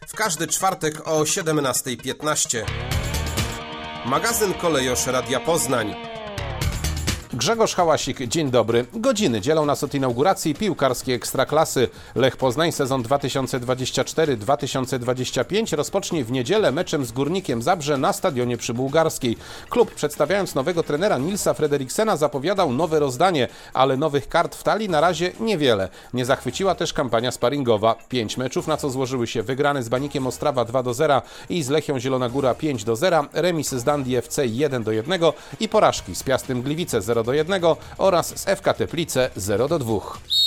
w każdy czwartek o 17:15. Magazyn Kolejosz Radia Poznań. Grzegorz Hałasik, dzień dobry. Godziny dzielą nas od inauguracji piłkarskiej Ekstraklasy. Lech Poznań sezon 2024-2025 rozpocznie w niedzielę meczem z Górnikiem Zabrze na stadionie Przybułgarskiej. Klub, przedstawiając nowego trenera Nilsa Frederiksena, zapowiadał nowe rozdanie, ale nowych kart w talii na razie niewiele. Nie zachwyciła też kampania sparingowa. 5 meczów, na co złożyły się wygrane z Banikiem Ostrawa 2-0 i z Lechią Zielona Góra 5-0, remis z Dundee FC 1-1 i porażki z Piastem Gliwice 0-1 oraz z FK Teplice 0-2.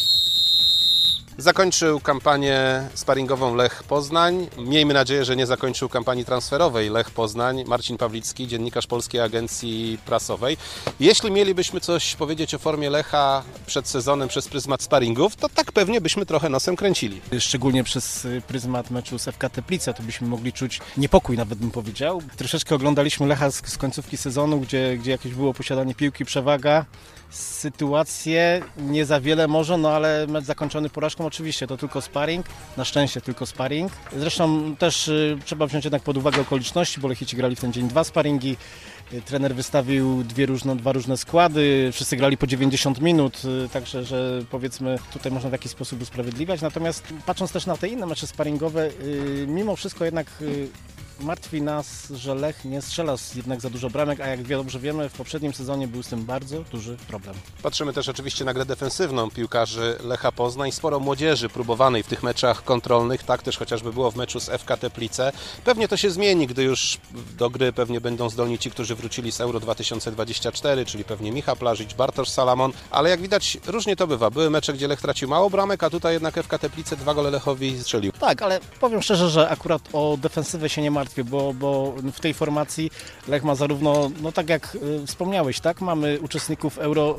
Zakończył kampanię sparingową Lech Poznań. Miejmy nadzieję, że nie zakończył kampanii transferowej Lech Poznań. Marcin Pawlicki, dziennikarz Polskiej Agencji Prasowej. Jeśli mielibyśmy coś powiedzieć o formie Lecha przed sezonem przez pryzmat sparingów, to tak pewnie byśmy trochę nosem kręcili. Szczególnie przez pryzmat meczu z FK Teplice, to byśmy mogli czuć niepokój, nawet bym powiedział. Troszeczkę oglądaliśmy Lecha z końcówki sezonu, gdzie jakieś było posiadanie piłki, przewaga. Sytuacje nie za wiele może, no ale mecz zakończony porażką oczywiście to tylko sparring, na szczęście tylko sparring. Zresztą też trzeba wziąć jednak pod uwagę okoliczności, bo Lechici grali w ten dzień 2 sparingi. Trener wystawił dwa różne składy, wszyscy grali po 90 minut, także że powiedzmy tutaj można w jakiś sposób usprawiedliwiać. Natomiast patrząc też na te inne mecze sparingowe, mimo wszystko jednak martwi nas, że Lech nie strzela jednak za dużo bramek, a jak dobrze wiemy, w poprzednim sezonie był z tym bardzo duży problem. Patrzymy też oczywiście na grę defensywną piłkarzy Lecha Poznań. Sporo młodzieży próbowanej w tych meczach kontrolnych, tak też chociażby było w meczu z FK Teplice. Pewnie to się zmieni, gdy już do gry pewnie będą zdolni ci, którzy wrócili z Euro 2024, czyli pewnie Michał Plażyć, Bartosz Salamon, ale jak widać różnie to bywa. Były mecze, gdzie Lech tracił mało bramek, a tutaj jednak FK Teplice 2 gole Lechowi strzelił. Tak, ale powiem szczerze, że akurat o defensywę się nie martwię, bo w tej formacji Lech ma zarówno, no tak jak wspomniałeś, tak, mamy uczestników Euro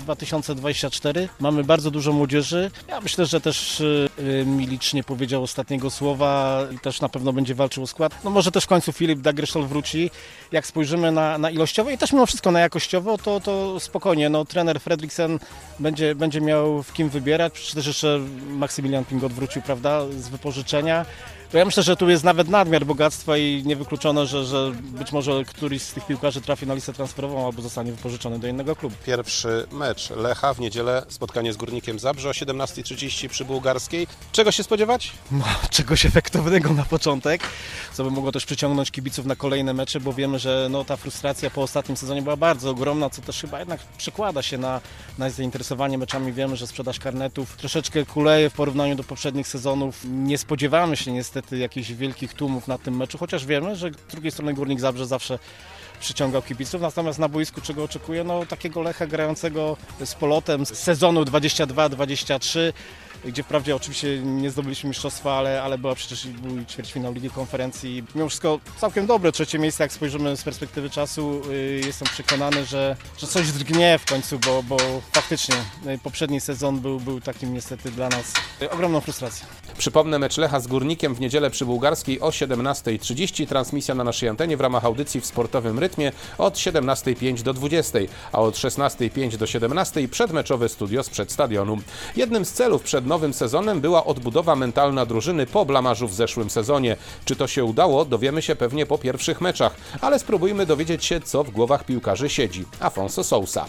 2024, mamy bardzo dużo młodzieży. Ja myślę, że też Milicz nie powiedział ostatniego słowa i też na pewno będzie walczył o skład. No może też w końcu Filip Dagryszol wróci. Jak spojrzymy na ilościowo i też mimo wszystko na jakościowo, to spokojnie, no trener Fredriksen będzie miał w kim wybierać. Przecież też jeszcze Maksymilian Pingot wrócił, prawda, z wypożyczenia. To ja myślę, że tu jest nawet nadmiar bogactwa i niewykluczone, że być może któryś z tych piłkarzy trafi na listę transferową albo zostanie wypożyczony do innego klubu. Pierwszy mecz Lecha w niedzielę, spotkanie z Górnikiem Zabrze o 17:30 przy Bułgarskiej. Czego się spodziewać? No, czegoś efektownego na początek, co by mogło też przyciągnąć kibiców na kolejne mecze, bo wiemy, że no, ta frustracja po ostatnim sezonie była bardzo ogromna, co też chyba jednak przekłada się na zainteresowanie meczami. Wiemy, że sprzedaż karnetów troszeczkę kuleje w porównaniu do poprzednich sezonów. Nie spodziewamy się niestety jakichś wielkich tłumów na tym meczu, chociaż wiemy, że z drugiej strony Górnik Zabrze zawsze przyciągał kibiców, natomiast na boisku czego oczekuję? No takiego Lecha grającego z Polotem z sezonu 22-23, gdzie wprawdzie oczywiście nie zdobyliśmy mistrzostwa, ale był ćwierćfinał Ligi Konferencji. Mimo wszystko całkiem dobre trzecie miejsce, jak spojrzymy z perspektywy czasu. Jestem przekonany, że coś drgnie w końcu, bo faktycznie poprzedni sezon był takim niestety dla nas ogromną frustracją. Przypomnę, mecz Lecha z Górnikiem w niedzielę przy Bułgarskiej o 17:30. Transmisja na naszej antenie w ramach audycji w sportowym rytmie od 17:05 do 20:00, a od 16:05 do 17:00 przedmeczowe studio sprzed stadionu. Jednym z celów przed nowym sezonem była odbudowa mentalna drużyny po blamarzu w zeszłym sezonie. Czy to się udało, dowiemy się pewnie po pierwszych meczach, ale spróbujmy dowiedzieć się, co w głowach piłkarzy siedzi. Afonso Sousa.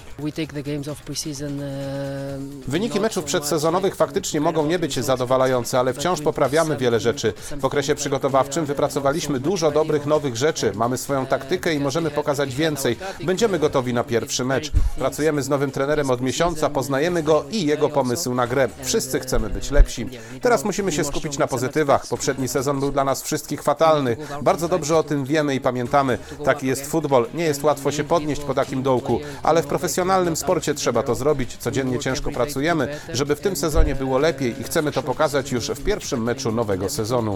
Wyniki meczów przedsezonowych faktycznie mogą nie być zadowalające, ale wciąż poprawiamy wiele rzeczy. W okresie przygotowawczym wypracowaliśmy dużo dobrych nowych rzeczy. Mamy swoją taktykę i możemy pokazać więcej. Będziemy gotowi na pierwszy mecz. Pracujemy z nowym trenerem od miesiąca, poznajemy go i jego pomysł na grę. Wszyscy chcemy być lepsi. Teraz musimy się skupić na pozytywach. Poprzedni sezon był dla nas wszystkich fatalny. Bardzo dobrze o tym wiemy i pamiętamy. Taki jest futbol. Nie jest łatwo się podnieść po takim dołku, ale w profesjonalnym sporcie trzeba to zrobić. Codziennie ciężko pracujemy, żeby w tym sezonie było lepiej i chcemy to pokazać już w pierwszym meczu nowego sezonu.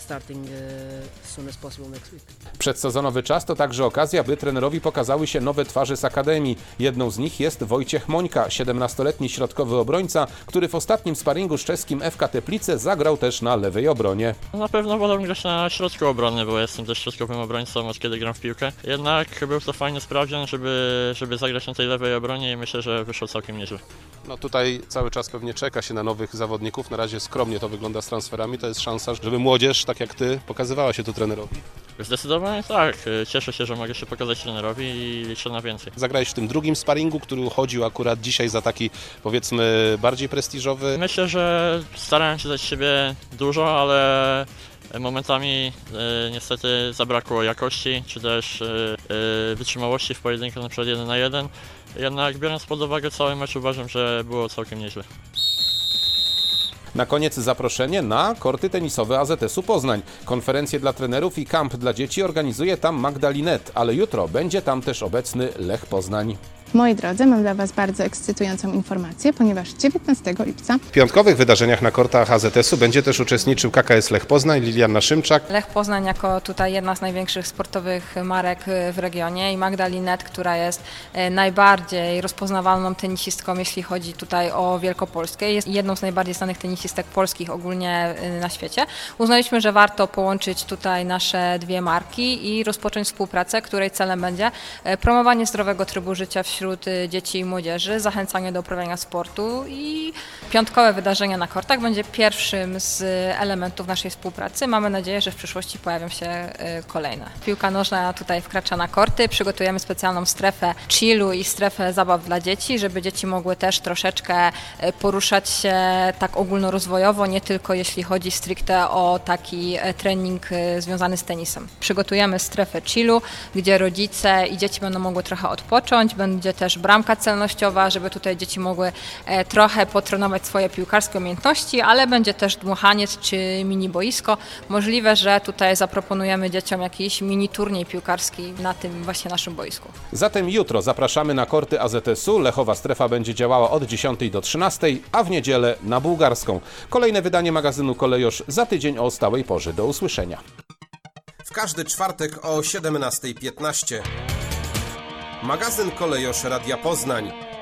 Przedsezonowy czas to także okazja, by trenerowi pokazały się nowe twarze z Akademii. Jedną z nich jest Wojciech Mońka, 17-letni środkowy obrońca, który w ostatnim sparingu z czeskim FK Teplice zagrał też na lewej obronie. Na pewno wolę grać na środku obrony, bo jestem też środkowym obrońcą, od kiedy gram w piłkę. Jednak był to fajny sprawdzian, żeby zagrać na tej lewej obronie i myślę, że wyszło całkiem nieźle. No tutaj cały czas pewnie czeka się na nowych zawodników. Na razie skromnie to wygląda z transferami. To jest szansa, żeby młodzież, tak tak jak ty, pokazywała się tu trenerowi? Zdecydowanie tak. Cieszę się, że mogę się pokazać trenerowi i liczę na więcej. Zagrałeś w tym drugim sparingu, który uchodził akurat dzisiaj za taki, powiedzmy, bardziej prestiżowy. Myślę, że starałem się dać siebie dużo, ale momentami niestety zabrakło jakości, czy też wytrzymałości w pojedynku na przykład 1 na 1. Jednak biorąc pod uwagę cały mecz, uważam, że było całkiem nieźle. Na koniec zaproszenie na korty tenisowe AZS-u Poznań. Konferencję dla trenerów i kamp dla dzieci organizuje tam Magda Linet, ale jutro będzie tam też obecny Lech Poznań. Moi drodzy, mam dla Was bardzo ekscytującą informację, ponieważ 19 lipca W piątkowych wydarzeniach na kortach AZS-u będzie też uczestniczył KKS Lech Poznań, Liliana Szymczak. Lech Poznań jako tutaj jedna z największych sportowych marek w regionie i Magda Linet, która jest najbardziej rozpoznawalną tenisistką, jeśli chodzi tutaj o Wielkopolskę. Jest jedną z najbardziej znanych tenisistek polskich ogólnie na świecie. Uznaliśmy, że warto połączyć tutaj nasze dwie marki i rozpocząć współpracę, której celem będzie promowanie zdrowego trybu życia wśród dzieci i młodzieży, zachęcanie do uprawiania sportu i piątkowe wydarzenia na kortach będzie pierwszym z elementów naszej współpracy. Mamy nadzieję, że w przyszłości pojawią się kolejne. Piłka nożna tutaj wkracza na korty, przygotujemy specjalną strefę chillu i strefę zabaw dla dzieci, żeby dzieci mogły też troszeczkę poruszać się tak ogólnorozwojowo, nie tylko jeśli chodzi stricte o taki trening związany z tenisem. Przygotujemy strefę chillu, gdzie rodzice i dzieci będą mogły trochę odpocząć, będzie też bramka celnościowa, żeby tutaj dzieci mogły trochę potrenować swoje piłkarskie umiejętności, ale będzie też dmuchaniec czy mini boisko. Możliwe, że tutaj zaproponujemy dzieciom jakiś mini turniej piłkarski na tym właśnie naszym boisku. Zatem jutro zapraszamy na korty AZS-u. Lechowa strefa będzie działała od 10 do 13, a w niedzielę na Bułgarską. Kolejne wydanie magazynu Kolejosz za tydzień o stałej porze. Do usłyszenia. W każdy czwartek o 17:15. Magazyn Kolejosz Radia Poznań.